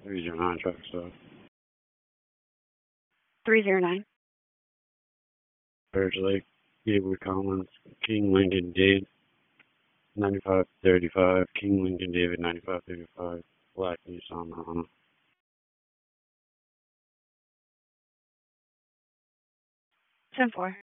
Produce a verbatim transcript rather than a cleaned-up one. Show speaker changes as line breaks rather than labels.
three zero nine truck stop.
three zero nine.
Birch Lake, Gatewood Commons, King Lincoln David, ninety-five thirty-five, King Lincoln David, ninety-five thirty-five, Black Nissan Honda.
ten four.